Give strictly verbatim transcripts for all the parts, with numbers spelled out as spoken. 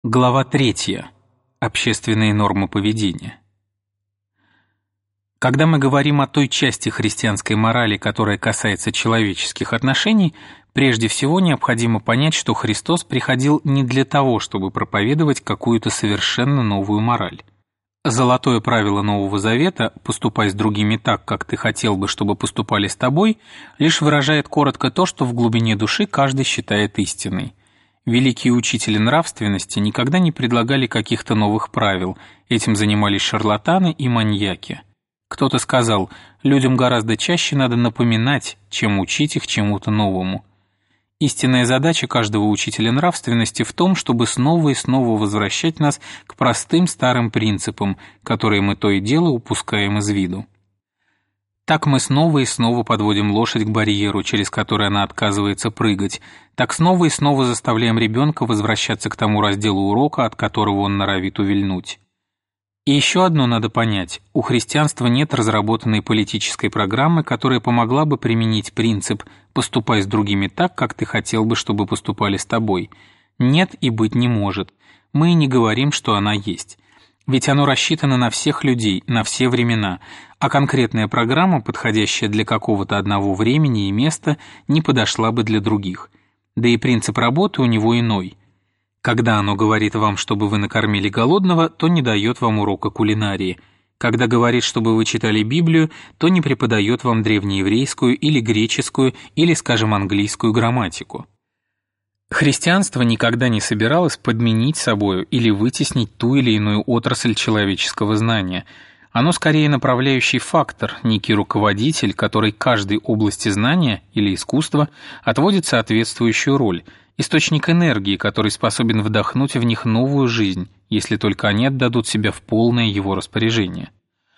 Глава третья. Общественные нормы поведения. Когда мы говорим о той части христианской морали, которая касается человеческих отношений, прежде всего необходимо понять, что Христос приходил не для того, чтобы проповедовать какую-то совершенно новую мораль. Золотое правило Нового Завета «поступай с другими так, как ты хотел бы, чтобы поступали с тобой» лишь выражает коротко то, что в глубине души каждый считает истиной. Великие учители нравственности никогда не предлагали каких-то новых правил, этим занимались шарлатаны и маньяки. Кто-то сказал, людям гораздо чаще надо напоминать, чем учить их чему-то новому. Истинная задача каждого учителя нравственности в том, чтобы снова и снова возвращать нас к простым старым принципам, которые мы то и дело упускаем из виду. Так мы снова и снова подводим лошадь к барьеру, через который она отказывается прыгать. Так снова и снова заставляем ребенка возвращаться к тому разделу урока, от которого он норовит увильнуть. И еще одно надо понять. У христианства нет разработанной политической программы, которая помогла бы применить принцип «поступай с другими так, как ты хотел бы, чтобы поступали с тобой». Нет и быть не может. Мы и не говорим, что она есть. Ведь оно рассчитано на всех людей, на все времена, а конкретная программа, подходящая для какого-то одного времени и места, не подошла бы для других. Да и принцип работы у него иной. Когда оно говорит вам, чтобы вы накормили голодного, то не дает вам урока кулинарии. Когда говорит, чтобы вы читали Библию, то не преподает вам древнееврейскую или греческую или, скажем, английскую грамматику. Христианство никогда не собиралось подменить собою или вытеснить ту или иную отрасль человеческого знания. Оно скорее направляющий фактор, некий руководитель, который каждой области знания или искусства отводит соответствующую роль, источник энергии, который способен вдохнуть в них новую жизнь, если только они отдадут себя в полное его распоряжение.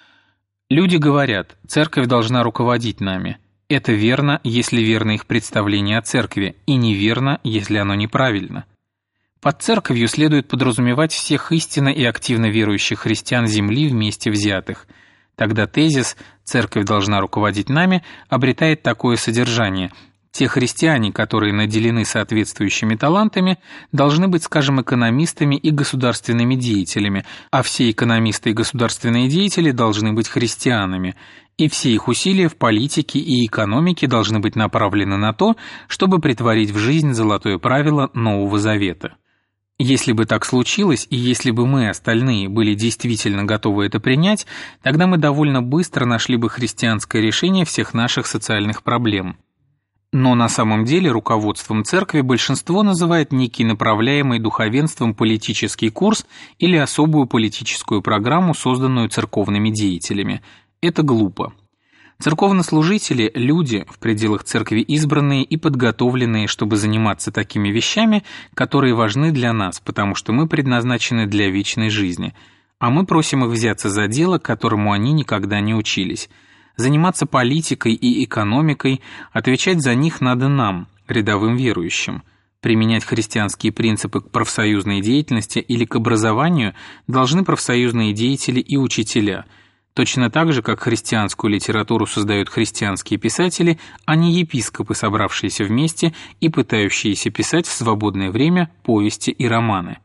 Люди говорят, церковь должна руководить нами. Это верно, если верно их представление о церкви, и неверно, если оно неправильно. Под церковью следует подразумевать всех истинно и активно верующих христиан земли вместе взятых. Тогда тезис «церковь должна руководить нами» обретает такое содержание. Те христиане, которые наделены соответствующими талантами, должны быть, скажем, экономистами и государственными деятелями, а все экономисты и государственные деятели должны быть христианами, и все их усилия в политике и экономике должны быть направлены на то, чтобы претворить в жизнь золотое правило Нового Завета. Если бы так случилось, и если бы мы, остальные, были действительно готовы это принять, тогда мы довольно быстро нашли бы христианское решение всех наших социальных проблем. Но на самом деле руководством церкви большинство называет некий направляемый духовенством политический курс или особую политическую программу, созданную церковными деятелями. Это глупо. Церковнослужители – люди, в пределах церкви избранные и подготовленные, чтобы заниматься такими вещами, которые важны для нас, потому что мы предназначены для вечной жизни, а мы просим их взяться за дело, которому они никогда не учились. Заниматься политикой и экономикой, отвечать за них надо нам, рядовым верующим. Применять христианские принципы к профсоюзной деятельности или к образованию должны профсоюзные деятели и учителя. Точно так же, как христианскую литературу создают христианские писатели, а не епископы, собравшиеся вместе и пытающиеся писать в свободное время повести и романы.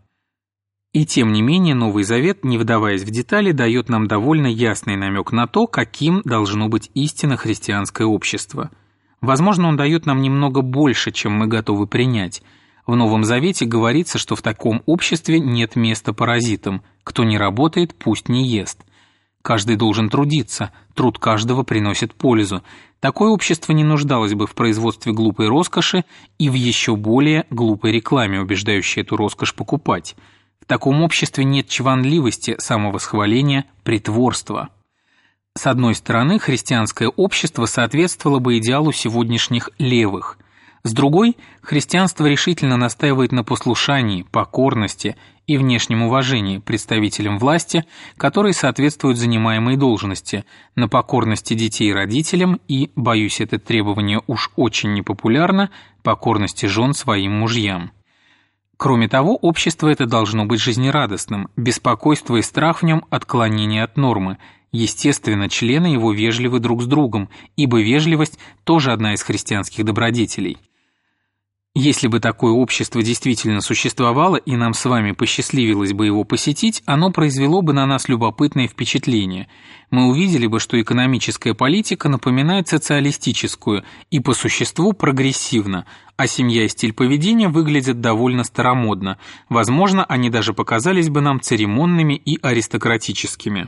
И тем не менее Новый Завет, не вдаваясь в детали, дает нам довольно ясный намек на то, каким должно быть истинно христианское общество. Возможно, он дает нам немного больше, чем мы готовы принять. В Новом Завете говорится, что в таком обществе нет места паразитам. Кто не работает, пусть не ест. Каждый должен трудиться, труд каждого приносит пользу. Такое общество не нуждалось бы в производстве глупой роскоши и в еще более глупой рекламе, убеждающей эту роскошь покупать. В таком обществе нет чванливости, самовосхваления, притворства. С одной стороны, христианское общество соответствовало бы идеалу сегодняшних левых. С другой, христианство решительно настаивает на послушании, покорности и внешнем уважении представителям власти, которые соответствуют занимаемой должности, на покорности детей родителям и, боюсь, это требование уж очень непопулярно, покорности жен своим мужьям. Кроме того, общество это должно быть жизнерадостным, беспокойство и страх в нем – отклонение от нормы. Естественно, члены его вежливы друг с другом, ибо вежливость – тоже одна из христианских добродетелей. Если бы такое общество действительно существовало и нам с вами посчастливилось бы его посетить, оно произвело бы на нас любопытное впечатление. Мы увидели бы, что экономическая политика напоминает социалистическую и по существу прогрессивна, а семья и стиль поведения выглядят довольно старомодно. Возможно, они даже показались бы нам церемонными и аристократическими.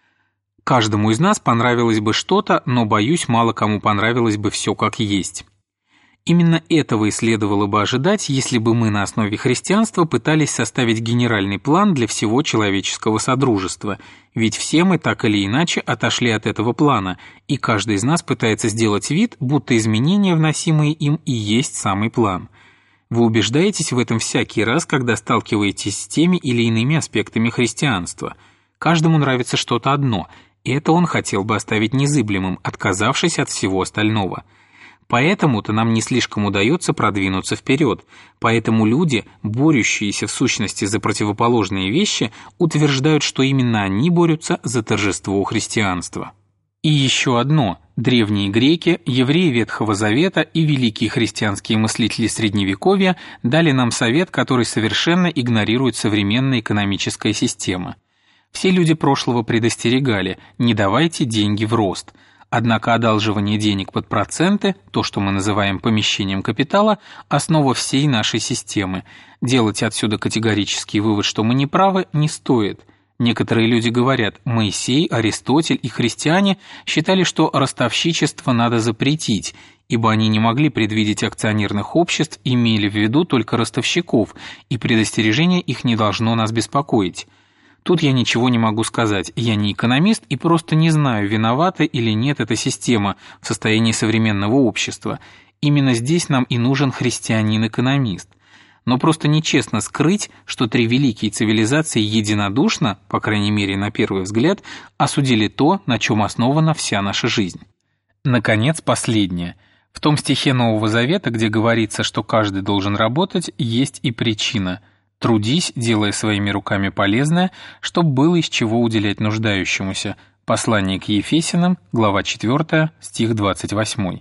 Каждому из нас понравилось бы что-то, но, боюсь, мало кому понравилось бы все как есть. Именно этого и следовало бы ожидать, если бы мы на основе христианства пытались составить генеральный план для всего человеческого содружества, ведь все мы так или иначе отошли от этого плана, и каждый из нас пытается сделать вид, будто изменения, вносимые им, и есть самый план. Вы убеждаетесь в этом всякий раз, когда сталкиваетесь с теми или иными аспектами христианства. Каждому нравится что-то одно, и это он хотел бы оставить незыблемым, отказавшись от всего остального. Поэтому-то нам не слишком удается продвинуться вперед, поэтому люди, борющиеся в сущности за противоположные вещи, утверждают, что именно они борются за торжество христианства. И еще одно. Древние греки, евреи Ветхого Завета и великие христианские мыслители Средневековья дали нам совет, который совершенно игнорирует современная экономическая система. Все люди прошлого предостерегали: не давайте деньги в рост. Однако одалживание денег под проценты, то, что мы называем помещением капитала, основа всей нашей системы. Делать отсюда категорический вывод, что мы не правы, не стоит. Некоторые люди говорят: Моисей, Аристотель и христиане считали, что ростовщичество надо запретить, ибо они не могли предвидеть акционерных обществ, имели в виду только ростовщиков, и предостережение их не должно нас беспокоить. Тут я ничего не могу сказать, я не экономист и просто не знаю, виновата или нет эта система в состоянии современного общества. Именно здесь нам и нужен христианин-экономист. Но просто нечестно скрыть, что три великие цивилизации единодушно, по крайней мере на первый взгляд, осудили то, на чем основана вся наша жизнь. Наконец, последнее. В том стихе Нового Завета, где говорится, что каждый должен работать, есть и причина – «Трудись, делая своими руками полезное, чтобы было из чего уделять нуждающемуся». Послание к Ефесянам, глава четвёртая, стих двадцать восемь.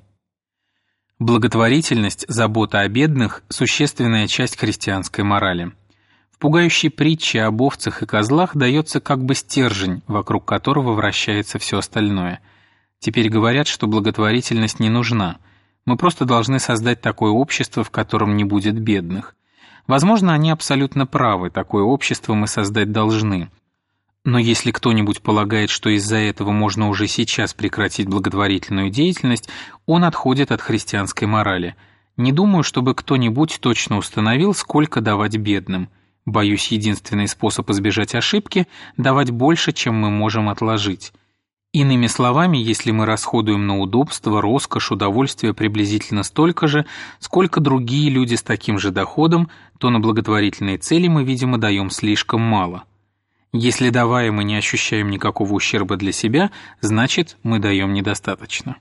Благотворительность, забота о бедных – существенная часть христианской морали. В пугающей притче об овцах и козлах дается как бы стержень, вокруг которого вращается все остальное. Теперь говорят, что благотворительность не нужна. Мы просто должны создать такое общество, в котором не будет бедных. Возможно, они абсолютно правы, такое общество мы создать должны. Но если кто-нибудь полагает, что из-за этого можно уже сейчас прекратить благотворительную деятельность, он отходит от христианской морали. Не думаю, чтобы кто-нибудь точно установил, сколько давать бедным. Боюсь, единственный способ избежать ошибки – давать больше, чем мы можем отложить. Иными словами, если мы расходуем на удобство, роскошь, удовольствие приблизительно столько же, сколько другие люди с таким же доходом, то на благотворительные цели мы, видимо, даем слишком мало. Если давая мы не ощущаем никакого ущерба для себя, значит, мы даем недостаточно.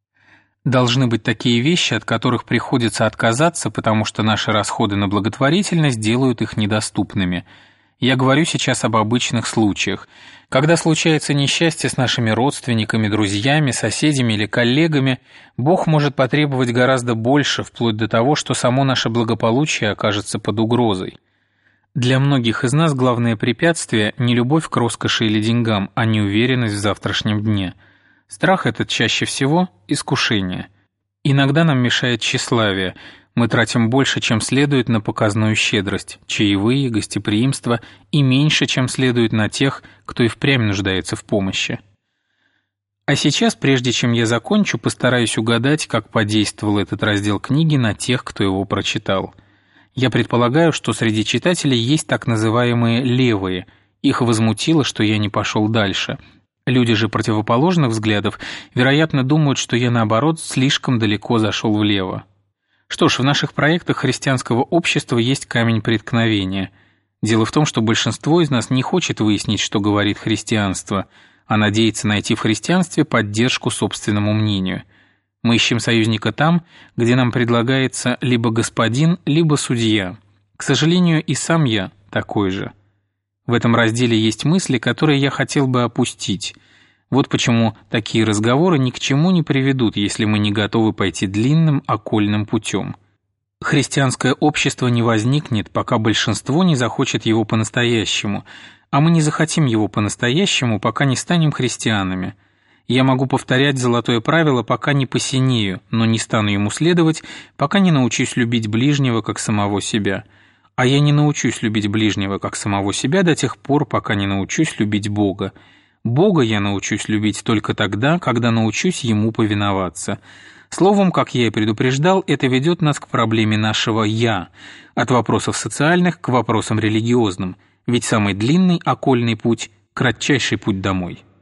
Должны быть такие вещи, от которых приходится отказаться, потому что наши расходы на благотворительность делают их недоступными. Я говорю сейчас об обычных случаях. Когда случается несчастье с нашими родственниками, друзьями, соседями или коллегами, Бог может потребовать гораздо больше, вплоть до того, что само наше благополучие окажется под угрозой. Для многих из нас главное препятствие – не любовь к роскоши или деньгам, а неуверенность в завтрашнем дне. Страх этот чаще всего – искушение. Иногда нам мешает тщеславие – мы тратим больше, чем следует, на показную щедрость, чаевые, гостеприимство и меньше, чем следует на тех, кто и впрямь нуждается в помощи. А сейчас, прежде чем я закончу, постараюсь угадать, как подействовал этот раздел книги на тех, кто его прочитал. Я предполагаю, что среди читателей есть так называемые «левые». Их возмутило, что я не пошел дальше. Люди же противоположных взглядов, вероятно, думают, что я, наоборот, слишком далеко зашел влево. Что ж, в наших проектах христианского общества есть камень преткновения. Дело в том, что большинство из нас не хочет выяснить, что говорит христианство, а надеется найти в христианстве поддержку собственному мнению. Мы ищем союзника там, где нам предлагается либо господин, либо судья. К сожалению, и сам я такой же. В этом разделе есть мысли, которые я хотел бы опустить. Вот почему такие разговоры ни к чему не приведут, если мы не готовы пойти длинным окольным путем. Христианское общество не возникнет, пока большинство не захочет его по-настоящему, а мы не захотим его по-настоящему, пока не станем христианами. Я могу повторять золотое правило, пока не посинею, но не стану ему следовать, пока не научусь любить ближнего, как самого себя. А я не научусь любить ближнего, как самого себя, до тех пор, пока не научусь любить Бога. Бога я научусь любить только тогда, когда научусь Ему повиноваться. Словом, как я и предупреждал, это ведет нас к проблеме нашего «я», от вопросов социальных к вопросам религиозным, ведь самый длинный окольный путь – кратчайший путь домой.